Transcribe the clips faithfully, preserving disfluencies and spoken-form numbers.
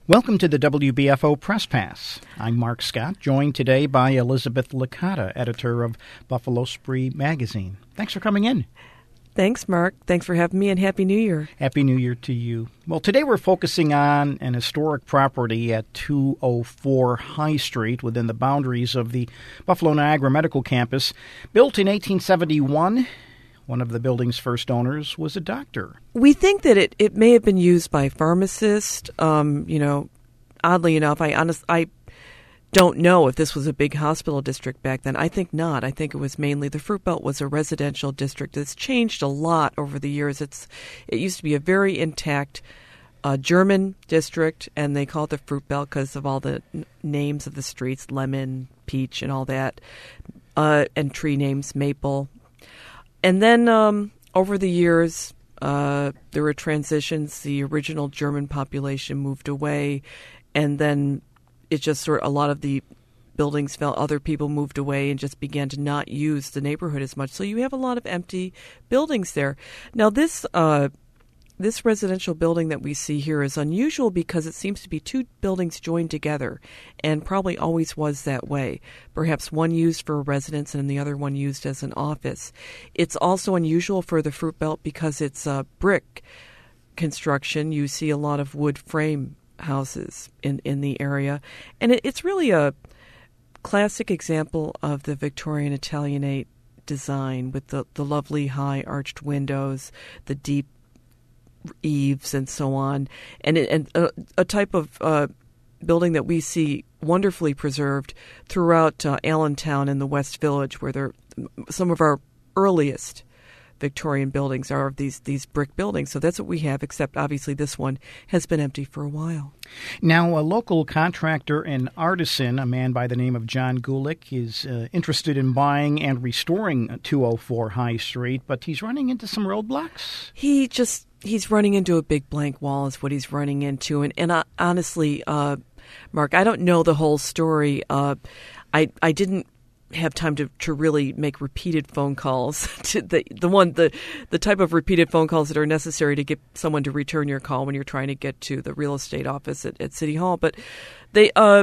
Welcome to the W B F O Press Pass. I'm Mark Scott, joined today by Elizabeth Licata, editor of Buffalo Spree Magazine. Thanks for coming in. Thanks, Mark. Thanks for having me, and Happy New Year. Happy New Year to you. Well, today we're focusing on an historic property at two oh four High Street within the boundaries of the Buffalo Niagara Medical Campus. Built in eighteen seventy-one, one of the building's first owners was a doctor. We think that it, it may have been used by pharmacists. Um, you know, oddly enough, I honest, I don't know if this was a big hospital district back then. I think not. I think it was mainly the Fruit Belt was a residential district. It's changed a lot over the years. It's it used to be a very intact uh, German district, and they call it the Fruit Belt because of all the n- names of the streets, lemon, peach, and all that, uh, and tree names, maple. And then um, over the years, uh, there were transitions. The original German population moved away, and then it just sort of, a lot of the buildings fell. Other people moved away and just began to not use the neighborhood as much. So you have a lot of empty buildings there. Now, this uh, this residential building that we see here is unusual because it seems to be two buildings joined together, and probably always was that way. Perhaps one used for a residence and the other one used as an office. It's also unusual for the Fruit Belt because it's uh, brick construction. You see a lot of wood frame houses in, in the area. And it, it's really a classic example of the Victorian Italianate design with the, the lovely high arched windows, the deep eaves, and so on. And, it, and a, a type of uh, building that we see wonderfully preserved throughout uh, Allentown and the West Village, where there, some of our earliest Victorian buildings are these these brick buildings. So that's what we have, except obviously this one has been empty for a while. Now, a local contractor and artisan, a man by the name of John Gulick, is uh, interested in buying and restoring two oh four High Street, but he's running into some roadblocks. He just, he's running into a big blank wall is what he's running into. And, and uh, honestly, uh, Mark, I don't know the whole story. Uh, I I didn't have time to, to really make repeated phone calls to the the one the the type of repeated phone calls that are necessary to get someone to return your call when you're trying to get to the real estate office at, at City Hall. But they uh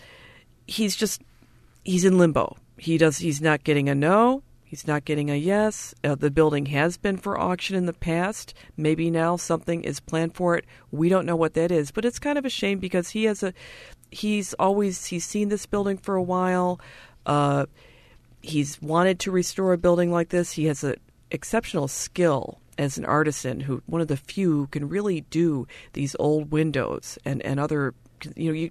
he's just he's in limbo. He does he's not getting a no. He's not getting a yes. Uh, the building has been for auction in the past. Maybe now something is planned for it. We don't know what that is, but it's kind of a shame because he has a he's always he's seen this building for a while. Uh, he's wanted to restore a building like this. He has an exceptional skill as an artisan, who one of the few who can really do these old windows and, and other, you know, you,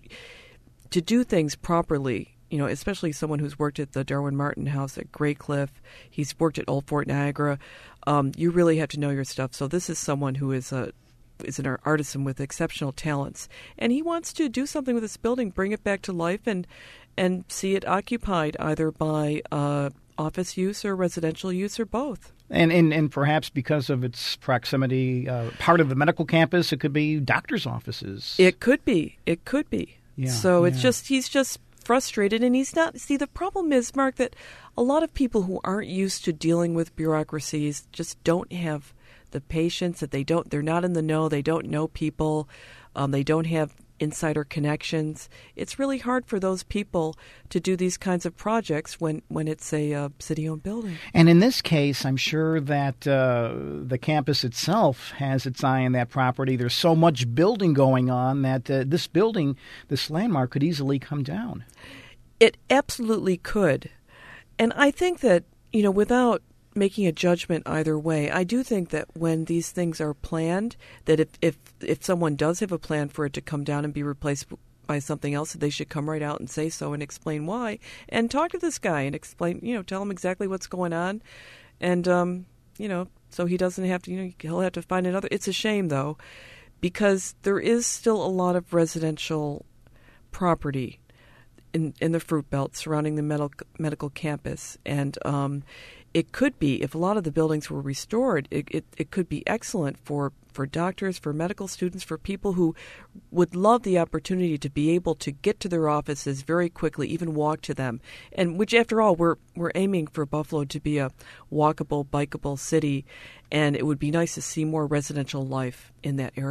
to do things properly, you know, especially someone who's worked at the Darwin Martin House at Graycliff. He's worked at Old Fort Niagara. Um, you really have to know your stuff. So this is someone who is a is an artisan with exceptional talents, and he wants to do something with this building, bring it back to life, and and see it occupied either by uh, office use or residential use or both. And, and and perhaps because of its proximity, uh, part of the medical campus, it could be doctors' offices. It could be. It could be. Yeah, so yeah. it's just he's just frustrated, and he's not. See, the problem is, Mark, that a lot of people who aren't used to dealing with bureaucracies just don't have the patience, that they don't. They're not in the know. They don't know people. Um, they don't have insider connections. It's really hard for those people to do these kinds of projects when, when it's a uh, city-owned building. And in this case, I'm sure that uh, the campus itself has its eye on that property. There's so much building going on that uh, this building, this landmark, could easily come down. It absolutely could. And I think that, you know, without making a judgment either way, I do think that when these things are planned, that if, if if someone does have a plan for it to come down and be replaced by something else, they should come right out and say so and explain why, and talk to this guy and explain, you know, tell him exactly what's going on, and um, you know, so he doesn't have to, you know, he'll have to find another. It's a shame though, because there is still a lot of residential property in in the Fruit Belt surrounding the medical medical campus, and um, it could be, if a lot of the buildings were restored, it, it, it could be excellent for, for doctors, for medical students, for people who would love the opportunity to be able to get to their offices very quickly, even walk to them. And which, after all, we're we're aiming for Buffalo to be a walkable, bikeable city, and it would be nice to see more residential life in that area.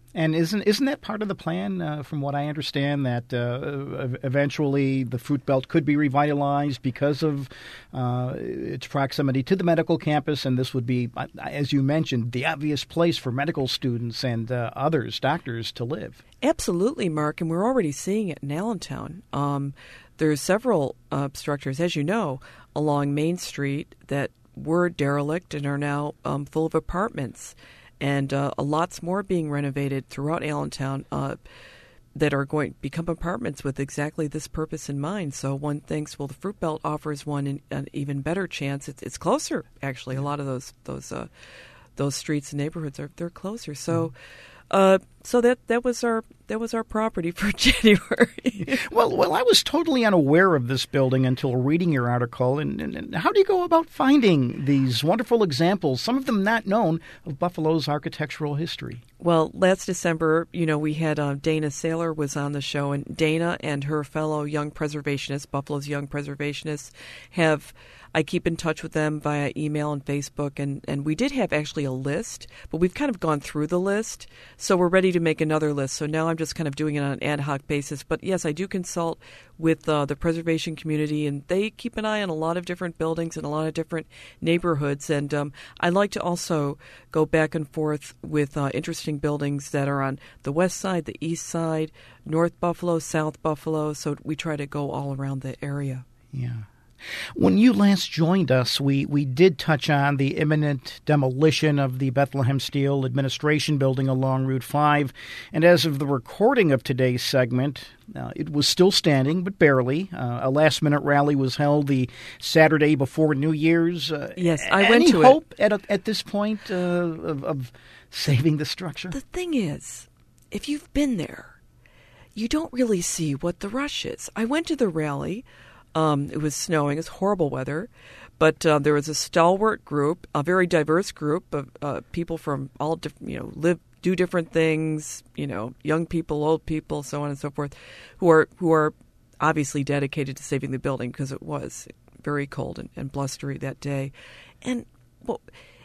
And isn't isn't that part of the plan? Uh, from what I understand, that uh, eventually the Fruit Belt could be revitalized because of uh, its proximity to the medical campus, and this would be, as you mentioned, the obvious place for medical students and uh, others, doctors, to live. Absolutely, Mark, and we're already seeing it in Allentown. Um, there's several uh, structures, as you know, along Main Street that were derelict and are now um, full of apartments. And uh, a lots more being renovated throughout Allentown uh, that are going to become apartments with exactly this purpose in mind. So one thinks, well, the Fruit Belt offers one in, an even better chance. It's, it's closer, actually. A lot of those those uh, those streets and neighborhoods are they're closer. So. Uh, so that that was our that was our property for January. well, well, I was totally unaware of this building until reading your article. And, and, and how do you go about finding these wonderful examples, some of them not known, of Buffalo's architectural history? Well, last December, you know, we had uh, Dana Saylor was on the show, and Dana and her fellow young preservationists, Buffalo's young preservationists, have. I keep in touch with them via email and Facebook, and, and we did have actually a list, but we've kind of gone through the list, so we're ready to make another list. So now I'm just kind of doing it on an ad hoc basis. But yes, I do consult with uh, the preservation community, and they keep an eye on a lot of different buildings and a lot of different neighborhoods. And um, I like to also go back and forth with uh, interesting buildings that are on the west side, the east side, North Buffalo, South Buffalo, so we try to go all around the area. Yeah. When you last joined us, we, we did touch on the imminent demolition of the Bethlehem Steel Administration Building along Route five. And as of the recording of today's segment, uh, it was still standing, but barely. Uh, a last-minute rally was held the Saturday before New Year's. Uh, yes, I any went to hope it. At, at this point uh, of, of saving the structure? The thing is, if you've been there, you don't really see what the rush is. I went to the rally. Um, it was snowing. It was horrible weather. But uh, there was a stalwart group, a very diverse group of uh, people from all, diff- you know, live, do different things, you know, young people, old people, so on and so forth, who are who are obviously dedicated to saving the building because it was very cold and, and blustery that day. And well,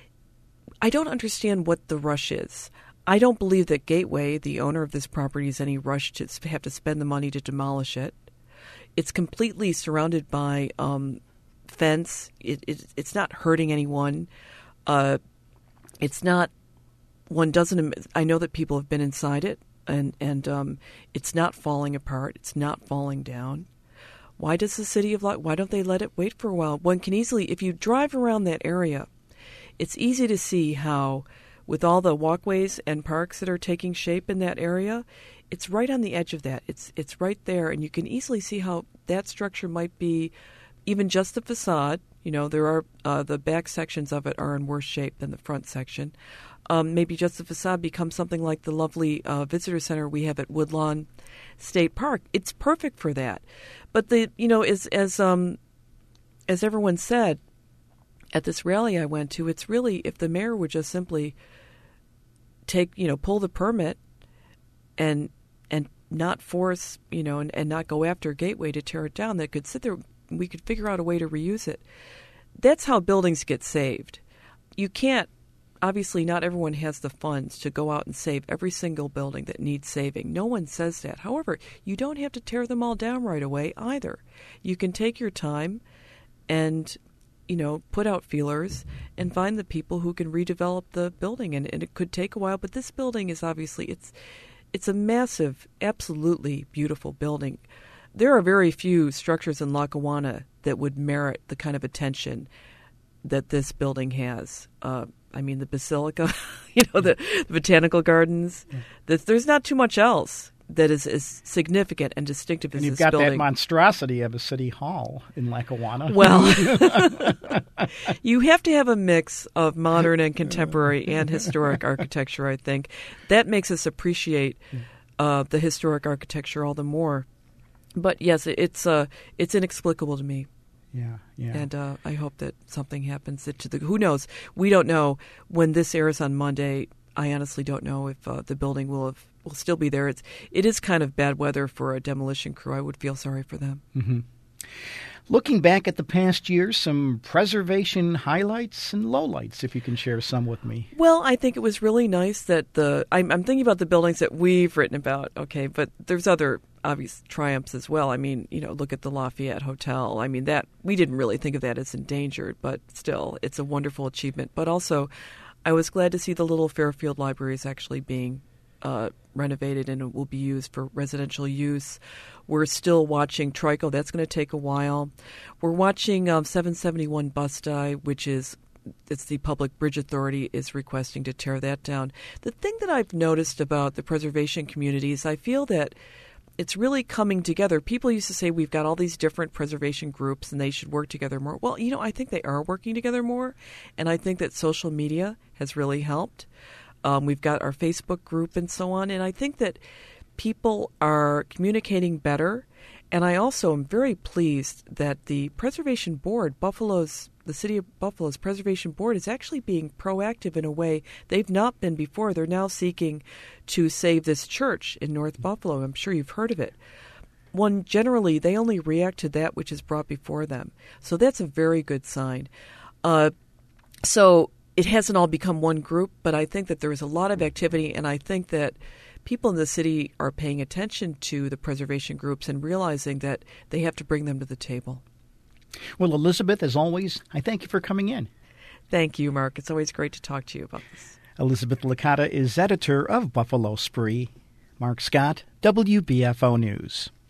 I don't understand what the rush is. I don't believe that Gateway, the owner of this property, is any rush to have to spend the money to demolish it. It's completely surrounded by um, fence. It, it, it's not hurting anyone. Uh, it's not. One doesn't. I know that people have been inside it, and and um, it's not falling apart. It's not falling down. Why does the city of Lock? Why don't they let it wait for a while? One can easily, if you drive around that area, it's easy to see how, with all the walkways and parks that are taking shape in that area. It's right on the edge of that. It's it's right there, and you can easily see how that structure might be, even just the facade. You know, there are uh, the back sections of it are in worse shape than the front section. Um, maybe just the facade becomes something like the lovely uh, visitor center we have at Woodlawn State Park. It's perfect for that. But the you know as as um as everyone said at this rally I went to, it's really, if the mayor would just simply take you know pull the permit. And and not force, you know, and, and not go after Gateway to tear it down. That could sit there. We could figure out a way to reuse it. That's how buildings get saved. You can't. Obviously, not everyone has the funds to go out and save every single building that needs saving. No one says that. However, you don't have to tear them all down right away either. You can take your time and, you know, put out feelers and find the people who can redevelop the building. And, and it could take a while, but this building is obviously it's. It's a massive, absolutely beautiful building. There are very few structures in Lackawanna that would merit the kind of attention that this building has. Uh, I mean, the Basilica, you know, the, the Botanical Gardens. Yeah. The, there's not too much else that is as significant and distinctive as and you've this got building. That monstrosity of a city hall in Lackawanna. Well, you have to have a mix of modern and contemporary and historic architecture, I think. That makes us appreciate uh, the historic architecture all the more. But yes, it's uh, it's inexplicable to me. Yeah, yeah. And uh, I hope that something happens. That to the who knows? We don't know. When this airs on Monday, I honestly don't know if uh, the building will have will still be there. It's it is kind of bad weather for a demolition crew. I would feel sorry for them. Mm-hmm. Looking back at the past year, some preservation highlights and lowlights, if you can share some with me. Well, I think it was really nice that the I'm, I'm thinking about the buildings that we've written about, okay, but there's other obvious triumphs as well. I mean, you know, look at the Lafayette Hotel. I mean, that we didn't really think of that as endangered, but still, it's a wonderful achievement. But also, I was glad to see the Little Fairfield Library is actually being uh, renovated and it will be used for residential use. We're still watching Trico. That's going to take a while. We're watching um, seven seventy-one Busti, which is it's the Public Bridge Authority is requesting to tear that down. The thing that I've noticed about the preservation community is I feel that it's really coming together. People used to say we've got all these different preservation groups and they should work together more. Well, you know, I think they are working together more, and I think that social media has really helped. Um, we've got our Facebook group and so on, and I think that people are communicating better. And I also am very pleased that the Preservation Board, Buffalo's, the City of Buffalo's Preservation Board, is actually being proactive in a way they've not been before. They're now seeking to save this church in North Buffalo. I'm sure you've heard of it. One, generally, they only react to that which is brought before them. So that's a very good sign. Uh, so it hasn't all become one group, but I think that there is a lot of activity, and I think that people in the city are paying attention to the preservation groups and realizing that they have to bring them to the table. Well, Elizabeth, as always, I thank you for coming in. Thank you, Mark. It's always great to talk to you about this. Elizabeth Licata is editor of Buffalo Spree. Mark Scott, W B F O News.